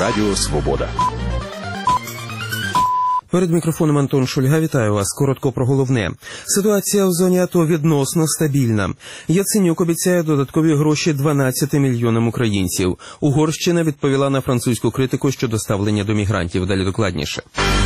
Радіо Свобода. Перед мікрофоном Антон Шульга. Вітаю вас. Коротко про головне. Ситуація в зоні АТО відносно стабільна. Яценюк обіцяє додаткові гроші 12 мільйонам українців. Угорщина відповіла на французьку критику щодо ставлення до мігрантів. Далі докладніше.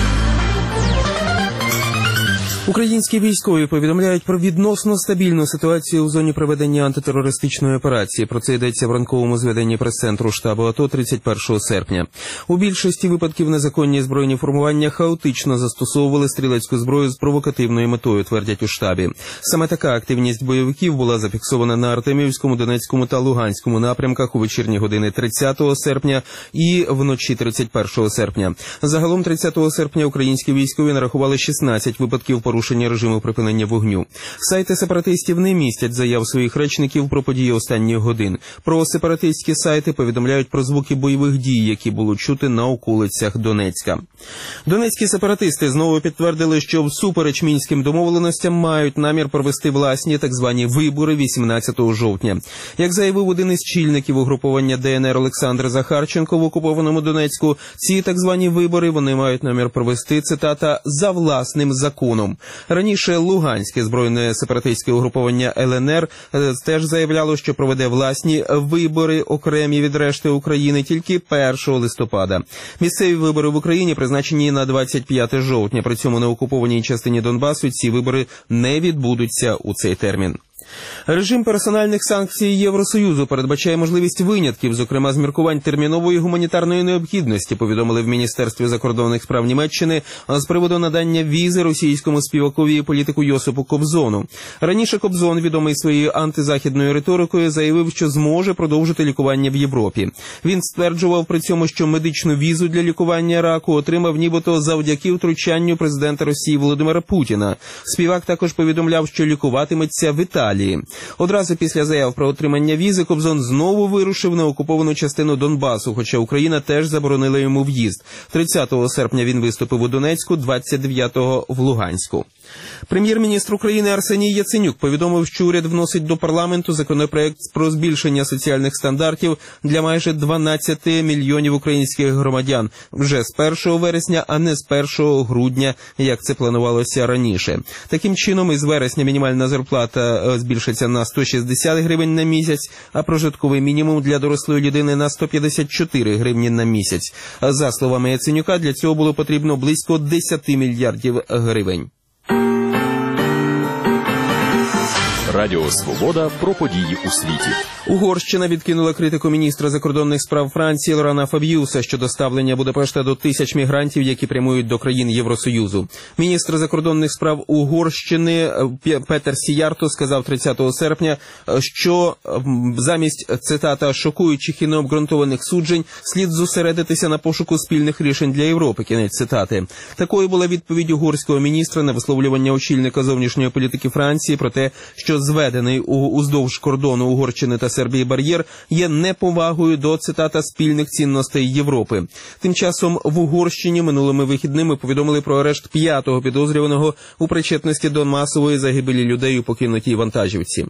Українські військові повідомляють про відносно стабільну ситуацію у зоні проведення антитерористичної операції. Про це йдеться в ранковому зведенні прес-центру штабу АТО 31 серпня. У більшості випадків незаконні збройні формування хаотично застосовували стрілецьку зброю з провокативною метою, твердять у штабі. Саме така активність бойовиків була зафіксована на Артемівському, Донецькому та Луганському напрямках у вечірні години 30 серпня і вночі 31 серпня. Загалом 30 серпня українські військові нарахували 16 випадків порушення режиму припинення вогню. Сайти сепаратистів не містять заяв своїх речників про події останніх годин. Про сепаратистські сайти повідомляють про звуки бойових дій, які було чути на околицях Донецька. Донецькі сепаратисти знову підтвердили, що всупереч мінським домовленостям мають намір провести власні так звані вибори 18 жовтня. Як заявив один із чільників угруповання ДНР Олександр Захарченко в окупованому Донецьку, ці так звані вибори вони мають намір провести, цитата, «за власним законом». Раніше Луганське збройне сепаратистське угруповання ЛНР теж заявляло, що проведе власні вибори, окремі від решти України, тільки 1 листопада. Місцеві вибори в Україні призначені на 25 жовтня. При цьому на окупованій частині Донбасу ці вибори не відбудуться у цей термін. Режим персональних санкцій Євросоюзу передбачає можливість винятків, зокрема з міркувань термінової гуманітарної необхідності, повідомили в Міністерстві закордонних справ Німеччини з приводу надання візи російському співакові і політику Йосипу Кобзону. Раніше Кобзон, відомий своєю антизахідною риторикою, заявив, що зможе продовжити лікування в Європі. Він стверджував при цьому, що медичну візу для лікування раку отримав нібито завдяки втручанню президента Росії Володимира Путіна. Співак також повідомляв, що лікуватиметься в Італії. Одразу після заяв про отримання візи Кобзон знову вирушив на окуповану частину Донбасу, хоча Україна теж заборонила йому в'їзд. 30 серпня він виступив у Донецьку, 29-го в Луганську. Прем'єр-міністр України Арсеній Яценюк повідомив, що уряд вносить до парламенту законопроект про збільшення соціальних стандартів для майже 12 мільйонів українських громадян вже з 1 вересня, а не з 1 грудня, як це планувалося раніше. Таким чином, із вересня мінімальна зарплата збільшиться на 160 гривень на місяць, а прожитковий мінімум для дорослої людини на 154 гривні на місяць. За словами Яценюка, для цього було потрібно близько 10 мільярдів гривень. Радіо Свобода про події у світі. Угорщина відкинула критику міністра закордонних справ Франції Лорана Фабіуса щодо ставлення Будапешта до тисяч мігрантів, які прямують до країн Євросоюзу. Міністр закордонних справ Угорщини Петер Сіярто сказав 30 серпня, що замість, цитата, «шокуючих і необґрунтованих суджень слід зосередитися на пошуку спільних рішень для Європи», кінець цитати. Такою була відповідь угорського міністра на висловлювання очільника зовнішньої політики Франції про те, що зведений уздовж кордону Угорщини та Сербії бар'єр є неповагою до, цитата, «спільних цінностей Європи». Тим часом в Угорщині минулими вихідними повідомили про арешт 5-го підозрюваного у причетності до масової загибелі людей у покинутій вантажівці.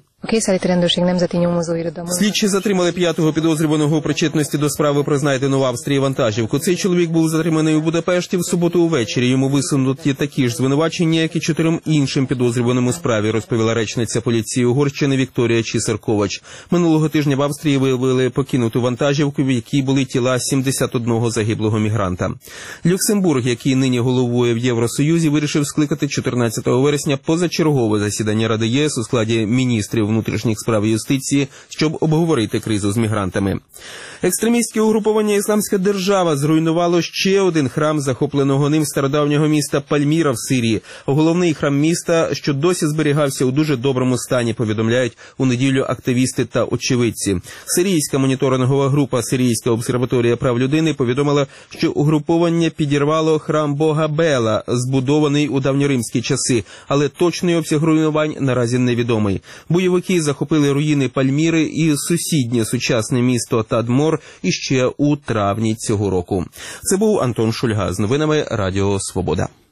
Слідчі затримали 5-го підозрюваного у причетності до справи про знайдену в Австрії вантажівку. Цей чоловік був затриманий у Будапешті в суботу увечері. Йому висунуті такі ж звинувачення, як і 4 іншим підозрюваним у справі, розповіла речниця поліції Угорщини Вікторія Чісерковач. Минулого тижня в Австрії виявили покинуту вантажівку, в якій були тіла 71 загиблого мігранта. Люксембург, який нині головує в Євросоюзі, вирішив скликати 14 вересня позачергове засідання Ради ЄС у складі міністрів внутрішніх справ і юстиції, щоб обговорити кризу з мігрантами. Екстремістське угруповання «Ісламська держава» зруйнувало ще один храм захопленого ним стародавнього міста Пальміра в Сирії. Головний храм міста, що досі зберігався у дуже доброму стані, повідомляють у неділю активісти та очевидці. Сирійська моніторингова група «Сирійська обсерваторія прав людини» повідомила, що угруповання підірвало храм Бога Бела, збудований у давньоримські часи, але точний обсяг руйнувань наразі невідомий. Бойовики захопили руїни Пальміри і сусіднє сучасне місто Тадмор іще у травні цього року. Це був Антон Шульга з новинами Радіо Свобода.